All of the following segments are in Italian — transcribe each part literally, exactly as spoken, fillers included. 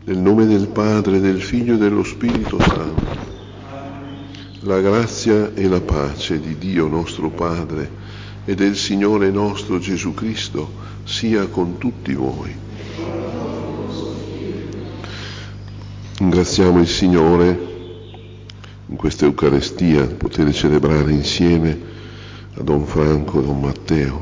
Nel nome del Padre, del Figlio e dello Spirito Santo. La grazia e la pace di Dio nostro Padre e del Signore nostro Gesù Cristo sia con tutti voi. Ringraziamo il Signore in questa Eucaristia, poter celebrare insieme a Don Franco e Don Matteo.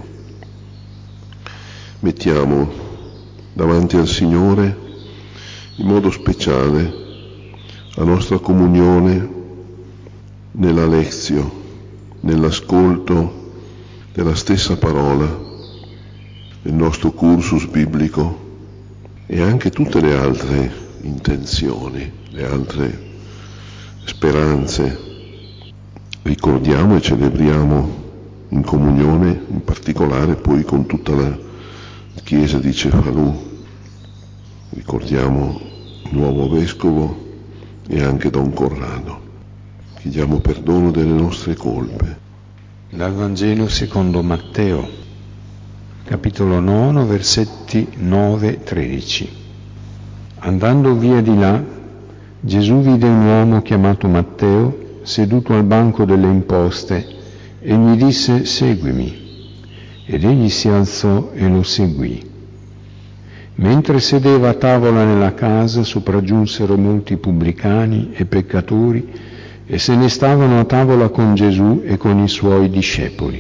Mettiamo davanti al Signore in modo speciale la nostra comunione nella lezio, nell'ascolto della stessa parola, nel nostro cursus biblico e anche tutte le altre intenzioni, le altre speranze. Ricordiamo e celebriamo in comunione, in particolare poi con tutta la Chiesa di Cefalù. Ricordiamo il nuovo Vescovo e anche Don Corrado. Chiediamo perdono delle nostre colpe. Dal Vangelo secondo Matteo, capitolo nove, versetti nove tredici. Andando via di là, Gesù vide un uomo chiamato Matteo seduto al banco delle imposte e gli disse: seguimi. Ed egli si alzò e lo seguì. Mentre sedeva a tavola nella casa, sopraggiunsero molti pubblicani e peccatori e se ne stavano a tavola con Gesù e con i suoi discepoli.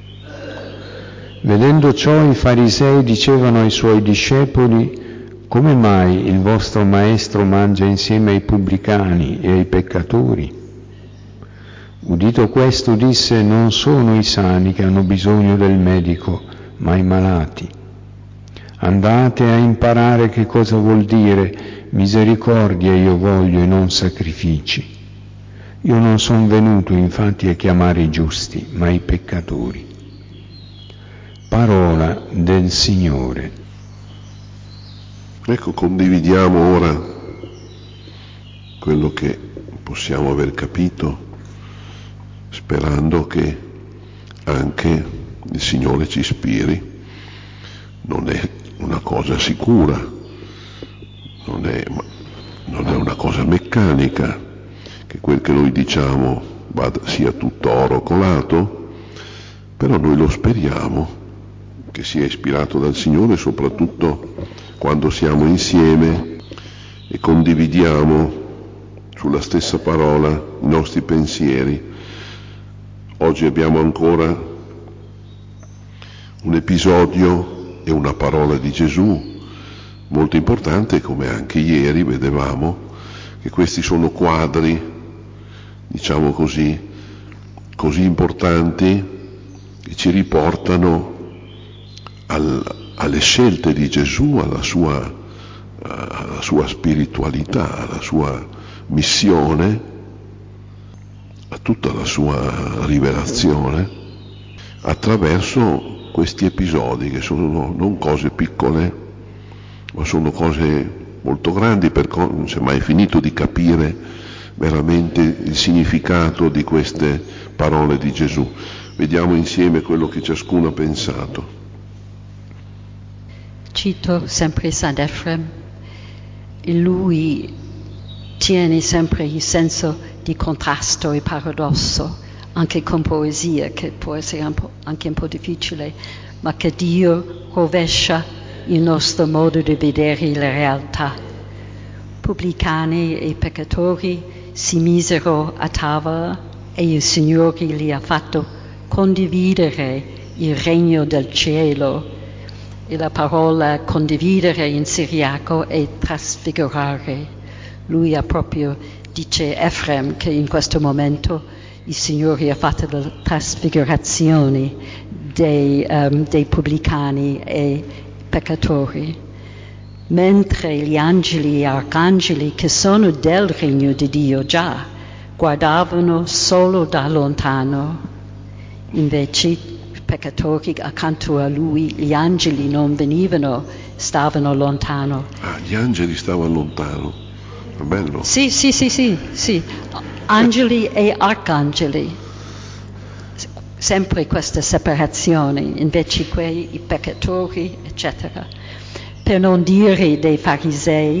Vedendo ciò, i farisei dicevano ai suoi discepoli: come mai il vostro maestro mangia insieme ai pubblicani e ai peccatori? Udito questo, disse: non sono i sani che hanno bisogno del medico, ma i malati. Andate a imparare che cosa vuol dire misericordia io voglio e non sacrifici. Io non sono venuto infatti a chiamare i giusti, ma i peccatori. Parola del Signore. Ecco, condividiamo ora quello che possiamo aver capito, sperando che anche il Signore ci ispiri. Non è una cosa sicura, non è, non è una cosa meccanica, che quel che noi diciamo vada, sia tutto oro colato, però noi lo speriamo, che sia ispirato dal Signore, soprattutto quando siamo insieme e condividiamo sulla stessa parola i nostri pensieri. Oggi abbiamo ancora un episodio e una parola di Gesù molto importante, come anche ieri vedevamo che questi sono quadri, diciamo così, così importanti che ci riportano al, alle scelte di Gesù, alla sua, alla sua spiritualità, alla sua missione, a tutta la sua rivelazione attraverso questi episodi che sono non cose piccole, ma sono cose molto grandi, perché non si è mai finito di capire veramente il significato di queste parole di Gesù. Vediamo insieme quello che ciascuno ha pensato. Cito sempre Sant'Efrem, lui tiene sempre il senso di contrasto e paradosso, anche con poesia, che può essere un po', anche un po' difficile, ma che Dio rovescia il nostro modo di vedere la realtà. Pubblicani e peccatori si misero a tavola e il Signore li ha fatto condividere il regno del cielo. E la parola condividere in siriaco è trasfigurare. Lui ha proprio, dice Efrem, che in questo momento il Signore ha fatto la trasfigurazione dei, um, dei pubblicani e peccatori, mentre gli angeli e arcangeli, che sono del regno di Dio già, guardavano solo da lontano. Invece i peccatori accanto a lui, gli angeli non venivano, stavano lontano. Ah, gli angeli stavano lontano, è bello. Sì, sì, sì, sì, sì. Angeli e arcangeli, sempre questa separazione, invece quei i peccatori, eccetera. Per non dire dei farisei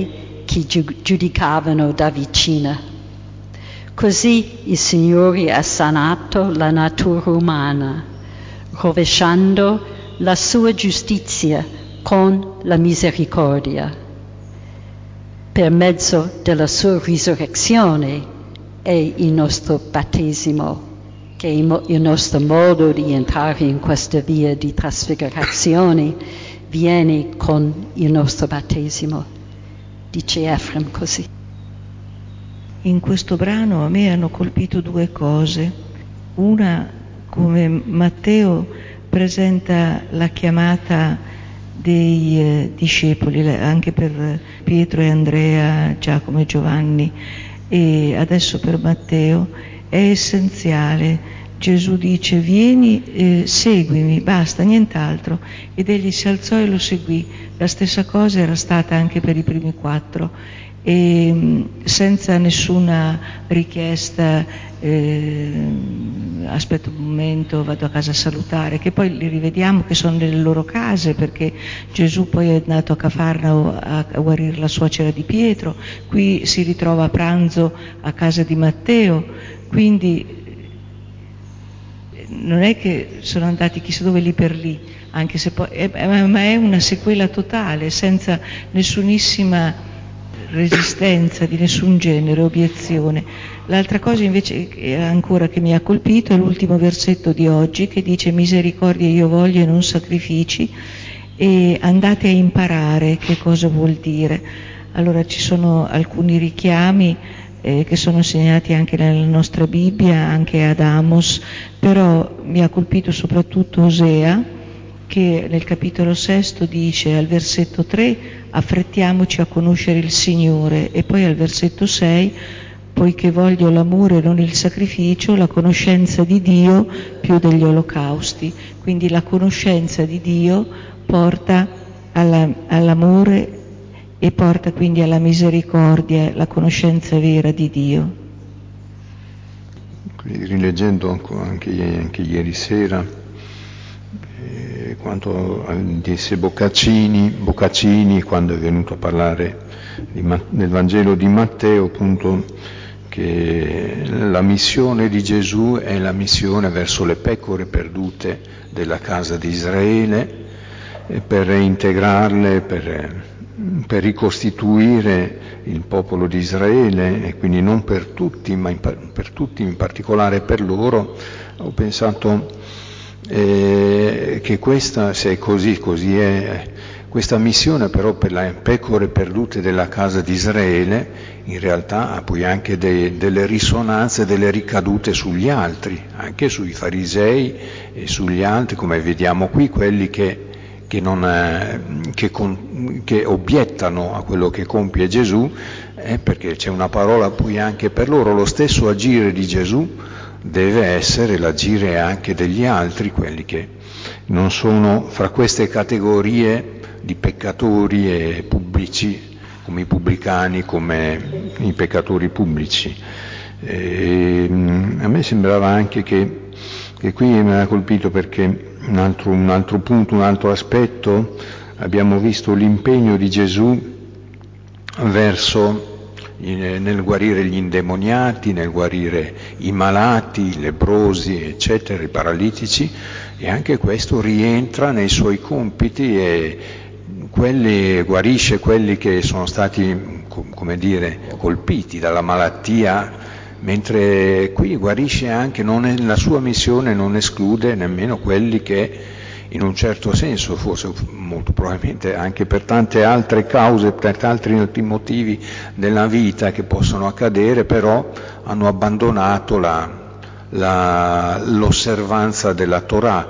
che giudicavano da vicino. Così il Signore ha sanato la natura umana, rovesciando la sua giustizia con la misericordia. Per mezzo della sua risurrezione e il nostro battesimo, che è il nostro modo di entrare in questa via di trasfigurazione, viene con il nostro battesimo. Dice Efrem così. In questo brano a me hanno colpito due cose. Una, come Matteo presenta la chiamata dei eh, discepoli, anche per Pietro e Andrea, Giacomo e Giovanni, e adesso per Matteo, è essenziale. Gesù dice: vieni, eh, seguimi, basta, nient'altro. Ed egli si alzò e lo seguì. La stessa cosa era stata anche per i primi quattro, e senza nessuna richiesta, eh, aspetta un momento, vado a casa a salutare, che poi li rivediamo che sono nelle loro case, perché Gesù poi è andato a Cafarnao a, a guarire la suocera di Pietro, qui si ritrova a pranzo a casa di Matteo, quindi non è che sono andati chissà dove lì per lì, anche se poi è, ma è una sequela totale, senza nessunissima resistenza di nessun genere, obiezione. L'altra cosa invece che ancora che mi ha colpito è l'ultimo versetto di oggi, che dice: misericordia io voglio e non sacrifici, e andate a imparare che cosa vuol dire. Allora ci sono alcuni richiami eh, che sono segnati anche nella nostra Bibbia, anche ad Amos, però mi ha colpito soprattutto Osea, che nel capitolo sesto dice al versetto tre: affrettiamoci a conoscere il Signore, e poi al versetto sei: poiché voglio l'amore e non il sacrificio, la conoscenza di Dio più degli olocausti. Quindi la conoscenza di Dio porta alla, all'amore e porta quindi alla misericordia, la conoscenza vera di Dio. Rileggendo anche, anche ieri sera, eh, quanto disse Boccaccini, Boccaccini quando è venuto a parlare di, nel Vangelo di Matteo, appunto, che la missione di Gesù è la missione verso le pecore perdute della casa di Israele, per reintegrarle, per, per ricostituire il popolo di Israele, e quindi non per tutti, ma in, per tutti, in particolare per loro. Ho pensato eh, che questa, se è così, così è, questa missione però per le pecore perdute della casa di Israele in realtà ha poi anche de, delle risonanze, delle ricadute sugli altri, anche sui farisei e sugli altri, come vediamo qui, quelli che Che, non, che, con, che obiettano a quello che compie Gesù, eh, perché c'è una parola poi anche per loro. Lo stesso agire di Gesù deve essere l'agire anche degli altri, quelli che non sono fra queste categorie di peccatori e pubblici, come i pubblicani, come i peccatori pubblici. E, a me sembrava anche che, che qui mi ha colpito perché Un altro, un altro punto, un altro aspetto, abbiamo visto l'impegno di Gesù verso, in, nel guarire gli indemoniati, nel guarire i malati, i lebbrosi, eccetera, i paralitici, e anche questo rientra nei suoi compiti e quelli, guarisce quelli che sono stati, come dire, colpiti dalla malattia, mentre qui guarisce anche, non è, la sua missione non esclude nemmeno quelli che in un certo senso, forse molto probabilmente anche per tante altre cause, per tanti altri motivi della vita che possono accadere, però hanno abbandonato la, la, l'osservanza della Torah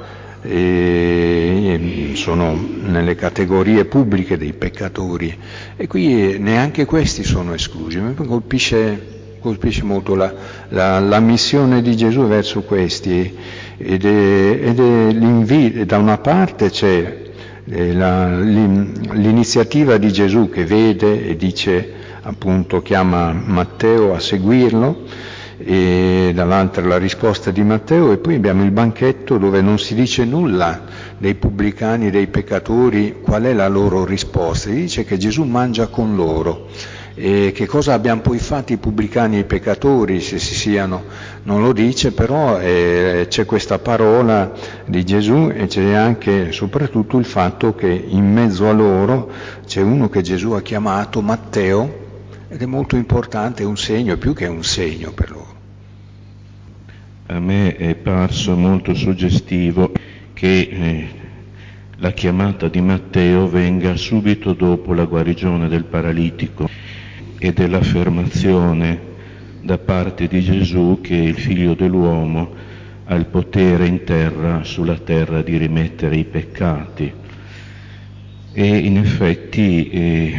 e sono nelle categorie pubbliche dei peccatori, e qui neanche questi sono esclusi. Mi colpisce colpisce molto la, la, la missione di Gesù verso questi, ed è, ed è l'invito. Da una parte c'è la, l'iniziativa di Gesù che vede e dice, appunto, chiama Matteo a seguirlo, e dall'altra la risposta di Matteo, e poi abbiamo il banchetto dove non si dice nulla dei pubblicani, dei peccatori, qual è la loro risposta. Si dice che Gesù mangia con loro, E che cosa abbiano poi fatto i pubblicani e i peccatori, se si siano, non lo dice, però eh, c'è questa parola di Gesù e c'è anche soprattutto il fatto che in mezzo a loro c'è uno che Gesù ha chiamato Matteo, ed è molto importante, è un segno, più che un segno per loro. A me è parso molto suggestivo che eh, la chiamata di Matteo venga subito dopo la guarigione del paralitico e dell'affermazione da parte di Gesù che il Figlio dell'uomo ha il potere in terra, sulla terra, di rimettere i peccati. E in effetti, eh,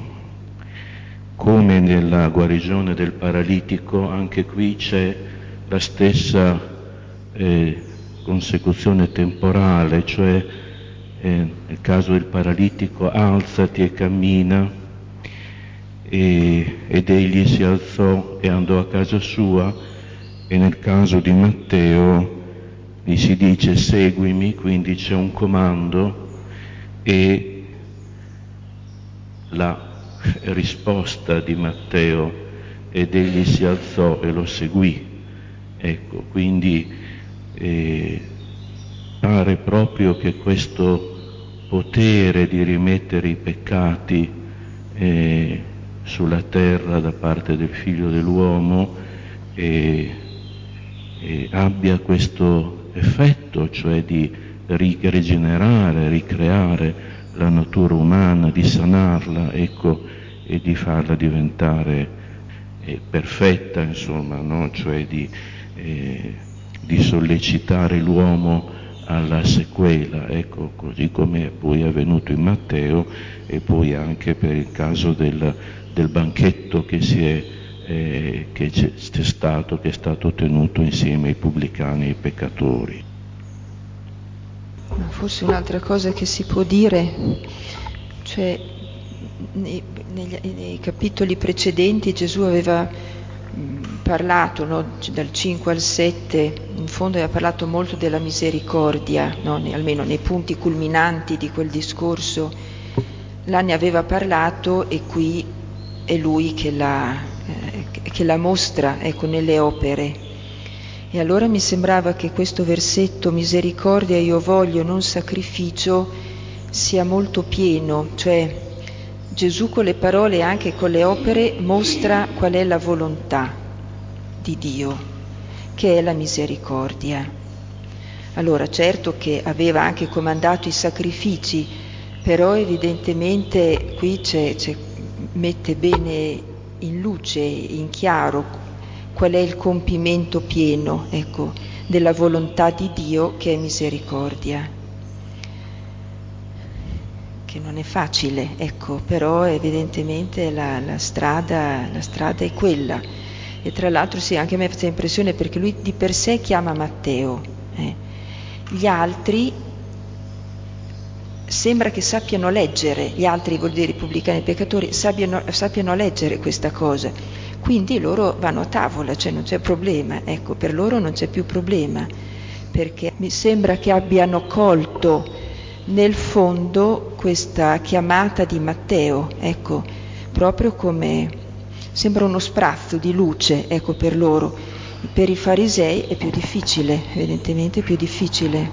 come nella guarigione del paralitico, anche qui c'è la stessa eh, consecuzione temporale, cioè eh, nel caso del paralitico alzati e cammina, e, ed egli si alzò e andò a casa sua, e nel caso di Matteo gli si dice seguimi, quindi c'è un comando e la risposta di Matteo ed egli si alzò e lo seguì. Ecco, quindi eh, pare proprio che questo potere di rimettere i peccati eh, sulla terra da parte del Figlio dell'uomo eh, eh, abbia questo effetto, cioè di rigenerare, ricreare la natura umana, di sanarla, ecco, e di farla diventare eh, perfetta, insomma, no? Cioè di Eh, di sollecitare l'uomo alla sequela, ecco, così come poi è avvenuto in Matteo e poi anche per il caso del, del banchetto che si è eh, che c'è stato, che è stato tenuto insieme ai pubblicani e ai peccatori. Forse un'altra cosa che si può dire, cioè nei, negli, nei capitoli precedenti Gesù aveva parlato, no, dal cinque al sette, in fondo aveva parlato molto della misericordia, no, almeno nei punti culminanti di quel discorso là ne aveva parlato, e qui è lui che la, eh, che la mostra, ecco, nelle opere. E allora mi sembrava che questo versetto misericordia io voglio, non sacrificio, sia molto pieno, cioè Gesù con le parole e anche con le opere mostra qual è la volontà di Dio, che è la misericordia. Allora, certo che aveva anche comandato i sacrifici, però evidentemente qui c'è, c'è, mette bene in luce, in chiaro, qual è il compimento pieno, ecco, della volontà di Dio, che è misericordia. Che non è facile, ecco, però evidentemente la, la, strada, la strada è quella. E tra l'altro sì, anche a me fa impressione perché lui di per sé chiama Matteo, eh. Gli altri sembra che sappiano leggere, gli altri vuol dire i pubblicani e i peccatori, sappiano, sappiano leggere questa cosa, quindi loro vanno a tavola, cioè non c'è problema, ecco, per loro non c'è più problema, perché mi sembra che abbiano colto nel fondo questa chiamata di Matteo, ecco, proprio come sembra uno sprazzo di luce, ecco, per loro. Per i farisei è più difficile, evidentemente è più difficile.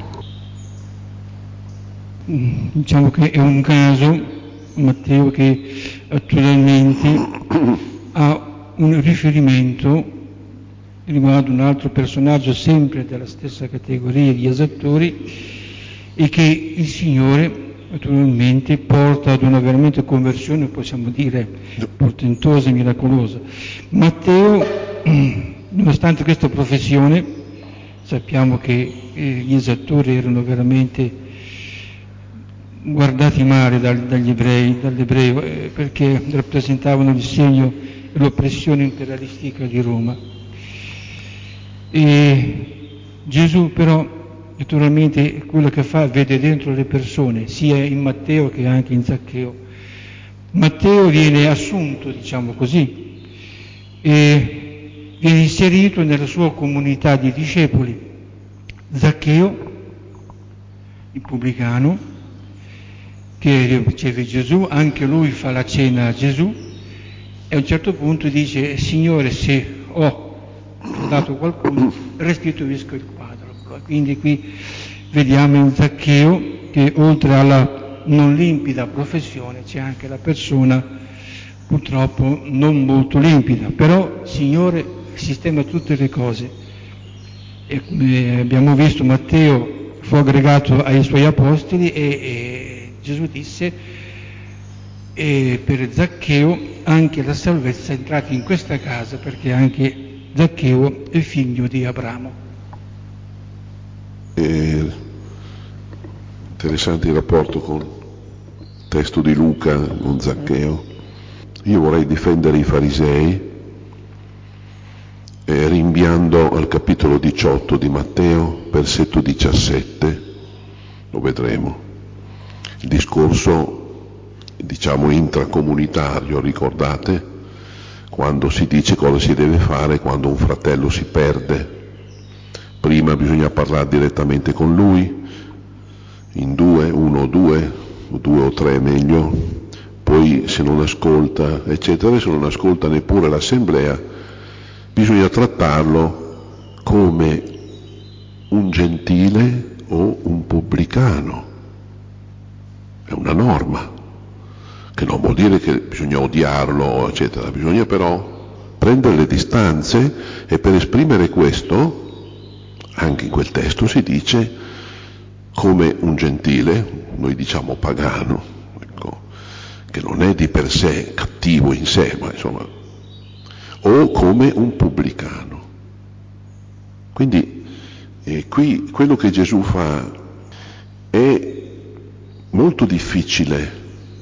Diciamo che è un caso, Matteo, che attualmente ha un riferimento riguardo un altro personaggio sempre della stessa categoria di esattori, e che il Signore naturalmente porta ad una veramente conversione, possiamo dire, portentosa e miracolosa. Matteo, nonostante questa professione, sappiamo che eh, gli esattori erano veramente guardati male dal, dagli ebrei, dall'ebreo, eh, perché rappresentavano il segno e l'oppressione imperialistica di Roma. E Gesù però naturalmente quello che fa vede dentro le persone, sia in Matteo che anche in Zaccheo. Matteo viene assunto, diciamo così, e viene inserito nella sua comunità di discepoli. Zaccheo, il pubblicano, che riceve Gesù, anche lui fa la cena a Gesù, e a un certo punto dice: Signore, se ho dato qualcuno, restituisco il quadruplo. Quindi qui vediamo in Zaccheo che oltre alla non limpida professione c'è anche la persona purtroppo non molto limpida, però il Signore sistema tutte le cose. E, eh, abbiamo visto Matteo fu aggregato ai suoi apostoli e, e Gesù disse e per Zaccheo anche la salvezza è entrata in questa casa, perché anche Zaccheo è figlio di Abramo. È interessante il rapporto con il testo di Luca, con Zaccheo. Io vorrei difendere i farisei eh, rinviando al capitolo diciotto di Matteo, versetto diciassette, lo vedremo. Il discorso, diciamo, intracomunitario, ricordate? Quando si dice cosa si deve fare quando un fratello si perde. Prima bisogna parlare direttamente con lui, in due, uno o due, o due o tre meglio, poi se non ascolta, eccetera, se non ascolta neppure l'assemblea, bisogna trattarlo come un gentile o un pubblicano. È una norma, che non vuol dire che bisogna odiarlo, eccetera, bisogna però prendere le distanze, e per esprimere questo, anche in quel testo si dice come un gentile, noi diciamo pagano, ecco, che non è di per sé cattivo in sé, ma insomma, o come un pubblicano. Quindi eh, qui quello che Gesù fa è molto difficile.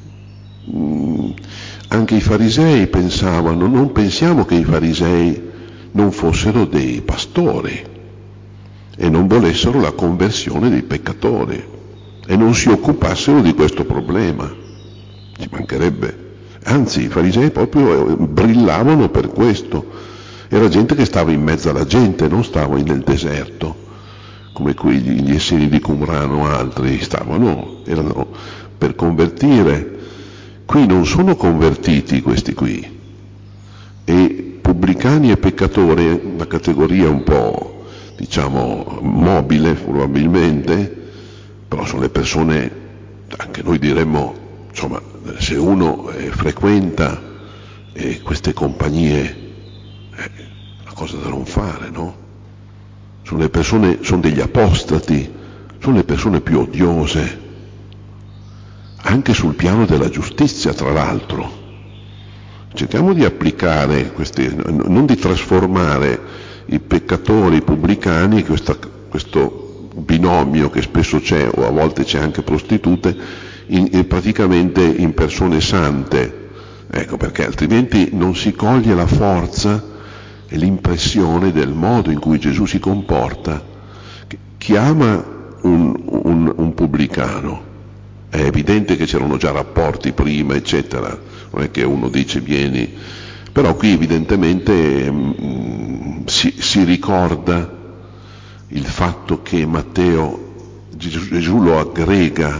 Mm, anche i farisei pensavano, non pensiamo che i farisei non fossero dei pastori e non volessero la conversione dei peccatori e non si occupassero di questo problema, ci mancherebbe. Anzi, i farisei proprio brillavano per questo. Era gente che stava in mezzo alla gente, non stava nel deserto come quegli gli esseri di Qumran o altri, stavano, erano per convertire. Qui non sono convertiti questi qui, e pubblicani e peccatori, una categoria un po', diciamo, mobile probabilmente, però sono le persone, anche noi diremmo, insomma, se uno eh, frequenta eh, queste compagnie, è una cosa da non fare, no? Sono le persone, sono degli apostati, sono le persone più odiose, anche sul piano della giustizia, tra l'altro. Cerchiamo di applicare questi, non di trasformare i peccatori, i pubblicani, questa, questo binomio che spesso c'è, o a volte c'è anche prostitute, in, in, praticamente in persone sante, ecco, perché altrimenti non si coglie la forza e l'impressione del modo in cui Gesù si comporta. Chiama un, un, un pubblicano. È evidente che c'erano già rapporti prima, eccetera, non è che uno dice vieni, però qui evidentemente mh, si, si ricorda il fatto che Matteo, Gesù, Gesù lo aggrega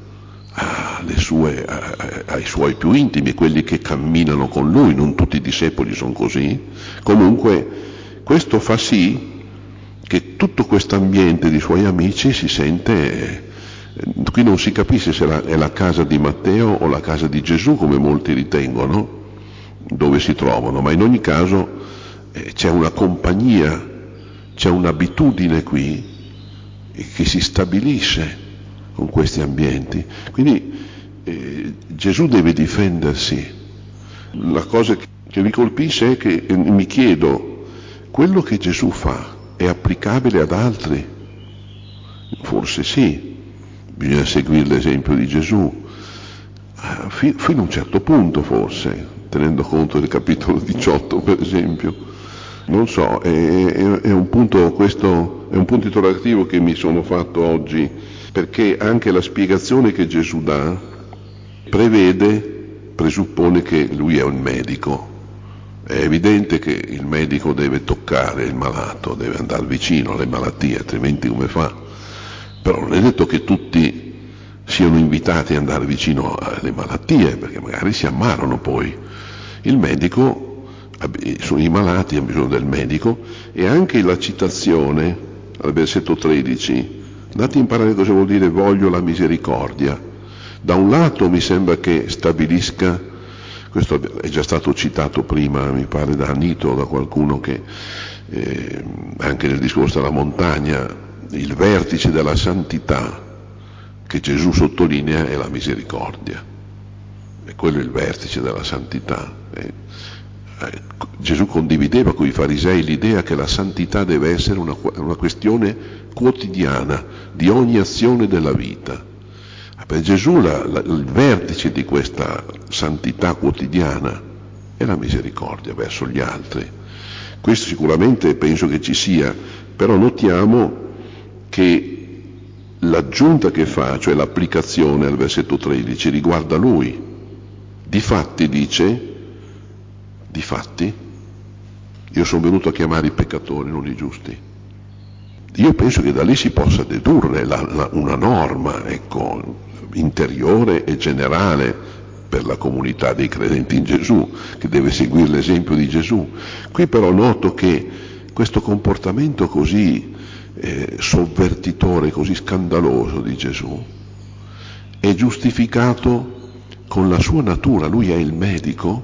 alle sue, a, ai suoi più intimi, quelli che camminano con lui, non tutti i discepoli sono così. Comunque questo fa sì che tutto questo ambiente di suoi amici si sente... Qui non si capisce se la, è la casa di Matteo o la casa di Gesù, come molti ritengono, dove si trovano, ma in ogni caso eh, c'è una compagnia, c'è un'abitudine qui eh, che si stabilisce con questi ambienti. Quindi eh, Gesù deve difendersi. La cosa che mi colpisce è che eh, mi chiedo, quello che Gesù fa è applicabile ad altri? Forse sì. Bisogna seguire l'esempio di Gesù, fino a un certo punto forse, tenendo conto del capitolo diciotto per esempio. Non so, è, è, è un punto, questo è un punto interrogativo che mi sono fatto oggi, perché anche la spiegazione che Gesù dà prevede, presuppone che lui è un medico. È evidente che il medico deve toccare il malato, deve andare vicino alle malattie, altrimenti come fa? Però non è detto che tutti siano invitati ad andare vicino alle malattie, perché magari si ammalano poi. Il medico, sono i malati, hanno bisogno del medico, e anche la citazione al versetto tredici, andate a imparare cosa vuol dire voglio la misericordia. Da un lato mi sembra che stabilisca, questo è già stato citato prima, mi pare da Anito, da qualcuno che eh, anche nel discorso della montagna, il vertice della santità che Gesù sottolinea è la misericordia, e quello è il vertice della santità. Eh, eh, Gesù condivideva con i farisei l'idea che la santità deve essere una, una questione quotidiana di ogni azione della vita. Per Gesù la, la, il vertice di questa santità quotidiana è la misericordia verso gli altri. Questo sicuramente penso che ci sia, però notiamo che l'aggiunta che fa, cioè l'applicazione al versetto tredici, riguarda lui. Difatti dice, difatti, io sono venuto a chiamare i peccatori, non i giusti. Io penso che da lì si possa dedurre la, la, una norma, ecco, interiore e generale per la comunità dei credenti in Gesù, che deve seguire l'esempio di Gesù. Qui però noto che questo comportamento così eh, sovvertitore, così scandaloso di Gesù è giustificato con la sua natura. Lui è il medico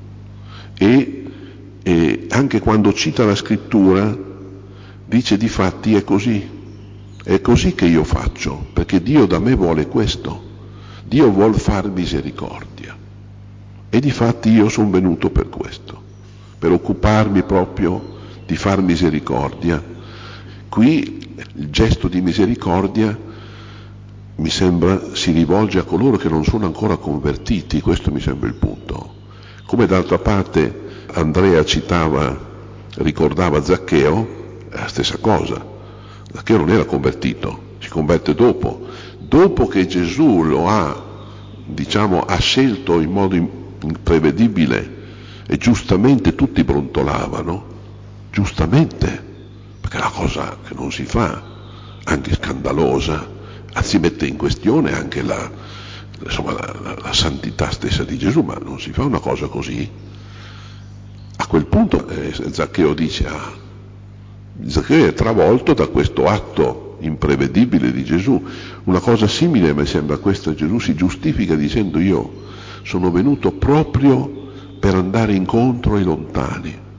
e, e anche quando cita la scrittura dice difatti è così. È così che io faccio, perché Dio da me vuole questo. Dio vuol far misericordia. E difatti io sono venuto per questo, per occuparmi proprio di far misericordia. Qui il gesto di misericordia mi sembra si rivolge a coloro che non sono ancora convertiti, questo mi sembra il punto. Come d'altra parte Andrea citava, ricordava Zaccheo, è la stessa cosa. Zaccheo non era convertito, si converte dopo, dopo che Gesù lo ha, diciamo, ha scelto in modo imprevedibile e giustamente tutti brontolavano, giustamente, perché è una cosa che non si fa, anche scandalosa, anzi mette in questione anche la, insomma, la, la, la santità stessa di Gesù, ma non si fa una cosa così. A quel punto eh, Zaccheo dice, ah, Zaccheo è travolto da questo atto imprevedibile di Gesù. Una cosa simile mi sembra questa, Gesù si giustifica dicendo io sono venuto proprio per andare incontro ai lontani,